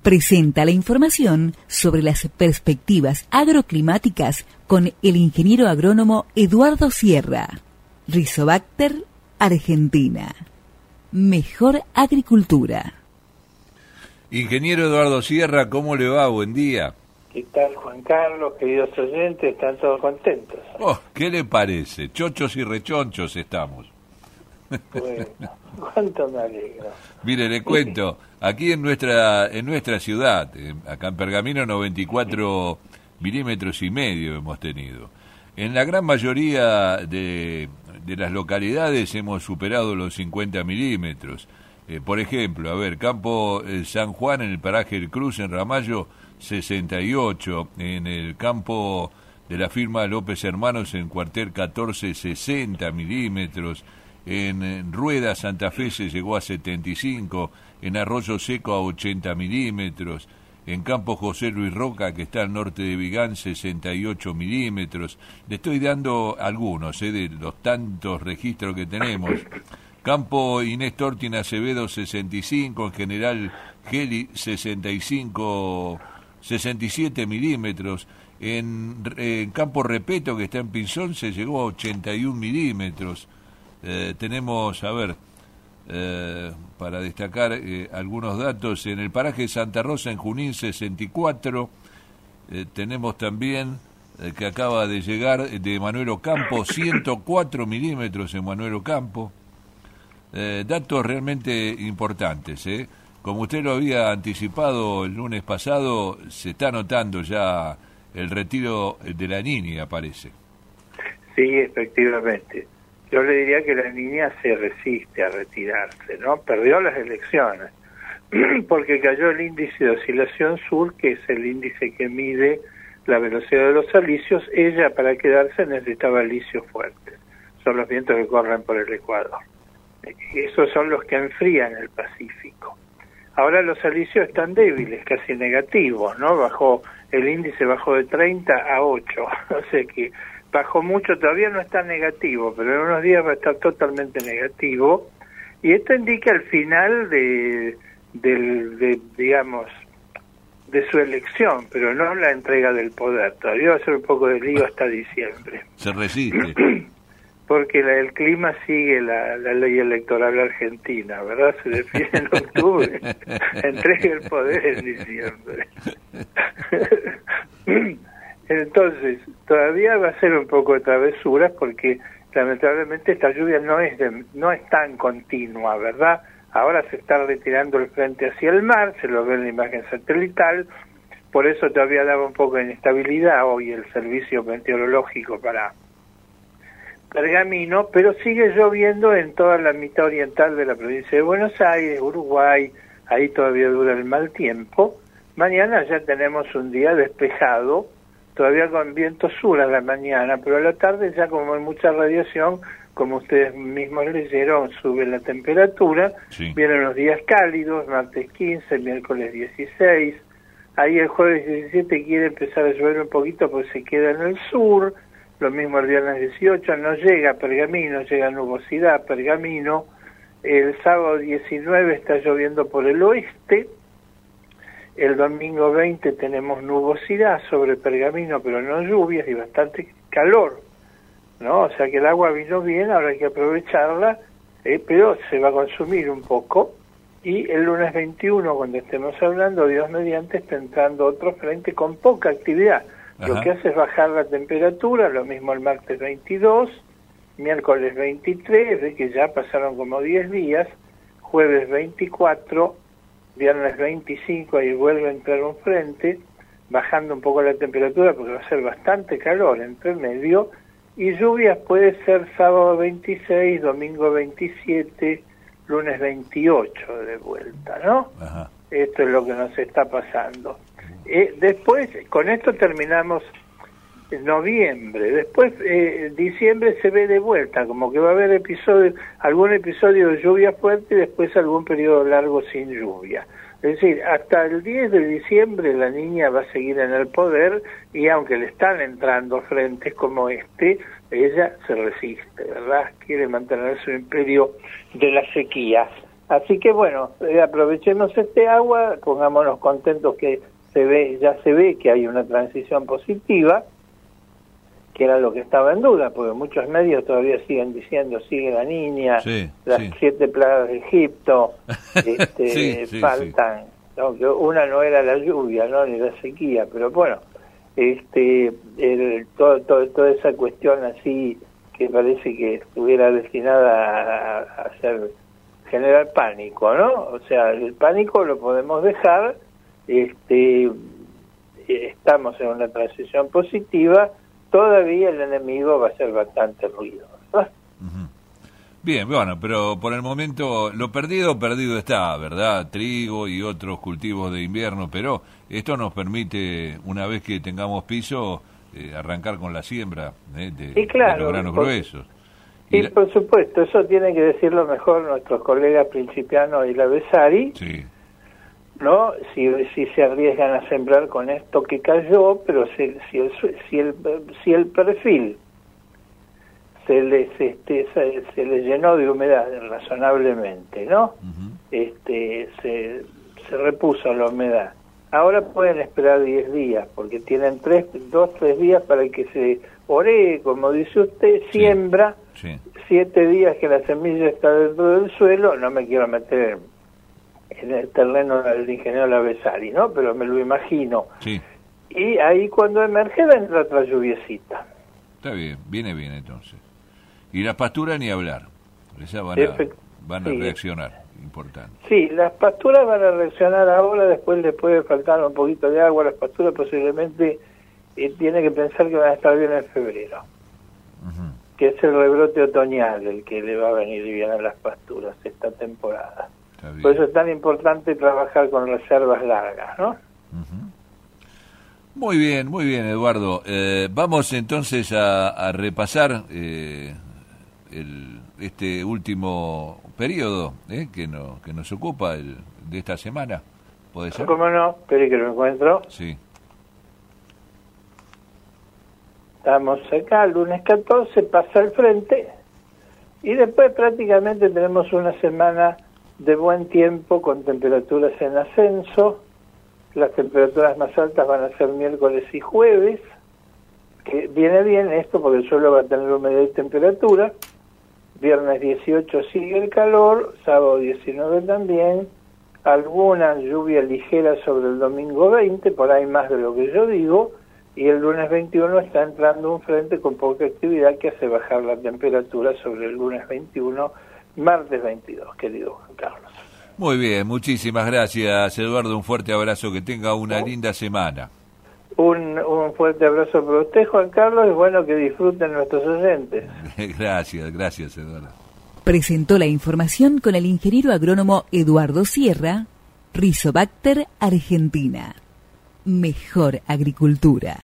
presenta la información sobre las perspectivas agroclimáticas con el ingeniero agrónomo Eduardo Sierra. Rizobacter, Argentina. Mejor agricultura. Ingeniero Eduardo Sierra, ¿cómo le va? Buen día. ¿Qué tal, Juan Carlos? Queridos oyentes, están todos contentos. Oh, ¿qué le parece? Chochos y rechonchos estamos. Bueno, cuánto me alegro. Mire, le cuento, aquí en nuestra ciudad, acá en Pergamino, 94 milímetros y medio hemos tenido. En la gran mayoría de las localidades hemos superado los 50 milímetros. Por ejemplo, a ver, Campo San Juan, en el paraje El Cruz, en Ramallo, 68. En el campo de la firma López Hermanos, en Cuartel 14, 60 milímetros. En Rueda, Santa Fe, se llegó a 75, en Arroyo Seco a 80 milímetros, en Campo José Luis Roca, que está al norte de Vigán, 68 milímetros. Le estoy dando algunos de los tantos registros que tenemos. Campo Inés Tortin Acevedo, 65, en General Geli, 67 milímetros. En Campo Repeto, que está en Pinzón, se llegó a 81 milímetros. Tenemos, a ver, para destacar algunos datos, en el paraje de Santa Rosa, en Junín, 64. Tenemos también que acaba de llegar de Manuel Ocampo, 104 milímetros en Manuel Ocampo. Datos realmente importantes, Como usted lo había anticipado el lunes pasado, se está notando ya el retiro de la Niña, parece. Sí, efectivamente. Yo le diría que la Niña se resiste a retirarse, ¿no? Perdió las elecciones, porque cayó el índice de oscilación sur, que es el índice que mide la velocidad de los alisios. Ella, para quedarse, necesitaba alisios fuertes. Son los vientos que corren por el Ecuador. Esos son los que enfrían el Pacífico. Ahora los alisios están débiles, casi negativos, ¿no? El índice bajó de 30 a 8, o sea que bajó mucho, todavía no está negativo, pero en unos días va a estar totalmente negativo, y esto indica el final de su elección, pero no la entrega del poder. Todavía va a ser un poco de lío hasta diciembre. Se resiste. Porque el clima sigue la ley electoral argentina, ¿verdad? Se define en octubre, entrega el poder en diciembre. Entonces, todavía va a ser un poco de travesuras, porque lamentablemente esta lluvia no es tan continua, ¿verdad? Ahora se está retirando el frente hacia el mar, se lo ve en la imagen satelital, por eso todavía daba un poco de inestabilidad hoy el servicio meteorológico para Pergamino, pero sigue lloviendo en toda la mitad oriental de la provincia de Buenos Aires, Uruguay. Ahí todavía dura el mal tiempo. Mañana ya tenemos un día despejado, todavía con viento sur a la mañana, pero a la tarde ya, como hay mucha radiación, como ustedes mismos leyeron, sube la temperatura. Sí. Vienen los días cálidos, martes 15, miércoles 16, ahí el jueves 17 quiere empezar a llover un poquito porque se queda en el sur. Lo mismo el viernes 18, no llega a Pergamino, llega nubosidad a Pergamino. El sábado 19 está lloviendo por el oeste. El domingo 20 tenemos nubosidad sobre Pergamino, pero no lluvias y bastante calor, ¿no? O sea que el agua vino bien, ahora hay que aprovecharla, pero se va a consumir un poco. Y el lunes 21, cuando estemos hablando, Dios mediante, está entrando otro frente con poca actividad. Ajá. Lo que hace es bajar la temperatura, lo mismo el martes 22, miércoles 23, de que ya pasaron como 10 días, jueves 24, viernes 25, ahí vuelve a entrar un frente, bajando un poco la temperatura porque va a ser bastante calor entre medio, y lluvias puede ser sábado 26, domingo 27, lunes 28 de vuelta, ¿no? Ajá. Esto es lo que nos está pasando. Después, con esto terminamos noviembre. Después, diciembre se ve de vuelta, como que va a haber algún episodio de lluvia fuerte y después algún periodo largo sin lluvia. Es decir, hasta el 10 de diciembre la Niña va a seguir en el poder, y aunque le están entrando frentes como este, ella se resiste, ¿verdad? Quiere mantener su imperio de las sequías. Así que bueno, aprovechemos este agua, pongámonos contentos que ya se ve que hay una transición positiva, que era lo que estaba en duda, porque muchos medios todavía siguen diciendo, sigue la niña, las 7 plagas de Egipto, faltan, sí. ¿No? Que una no era la lluvia, no, ni la sequía, pero bueno, toda esa cuestión así que parece que estuviera destinada a generar pánico, ¿no? O sea, el pánico lo podemos dejar, estamos en una transición positiva, todavía el enemigo va a hacer bastante ruido, ¿verdad? Bien, bueno, pero por el momento lo perdido está, ¿verdad? Trigo y otros cultivos de invierno, pero esto nos permite, una vez que tengamos piso, arrancar con la siembra de los granos gruesos. Y por supuesto, eso tienen que decirlo mejor nuestros colegas Principiano y Lavesari, sí. ¿No? Si se arriesgan a sembrar con esto que cayó, pero si el perfil se les llenó de humedad razonablemente, ¿no? Se repuso la humedad. Ahora pueden esperar 10 días, porque tienen 3 días para que se oree, como dice usted, siembra, 7 días que la semilla está dentro del suelo. No me quiero meter en el terreno del ingeniero Lavesari, ¿no? Pero me lo imagino. Sí. Y ahí cuando emerge entra otra lluviecita. Está bien, viene bien entonces. Y las pasturas ni hablar, esas van a reaccionar, importante. Sí, las pasturas van a reaccionar ahora, después les puede faltar un poquito de agua, las pasturas posiblemente tiene que pensar que van a estar bien en febrero, que es el rebrote otoñal el que le va a venir bien a las pasturas esta temporada. Por eso es tan importante trabajar con reservas largas, ¿no? Muy bien, Eduardo. Vamos entonces a repasar este último periodo que nos ocupa de esta semana. ¿Puede ser? ¿Cómo no? Espere que lo encuentro. Sí. Estamos acá, lunes 14, pasa al frente, y después prácticamente tenemos una semana de buen tiempo con temperaturas en ascenso. Las temperaturas más altas van a ser miércoles y jueves, que viene bien esto porque el suelo va a tener humedad y temperatura. Viernes 18 sigue el calor, sábado 19 también, alguna lluvia ligera sobre el domingo 20, por ahí más de lo que yo digo, y el lunes 21 está entrando un frente con poca actividad que hace bajar la temperatura sobre el lunes 21, martes 22, querido Juan Carlos. Muy bien, muchísimas gracias, Eduardo, un fuerte abrazo, que tenga una linda semana. Un fuerte abrazo para usted, Juan Carlos, y bueno, que disfruten nuestros oyentes. Gracias, Eduardo. Presentó la información con el ingeniero agrónomo Eduardo Sierra, Rizobacter, Argentina. Mejor agricultura.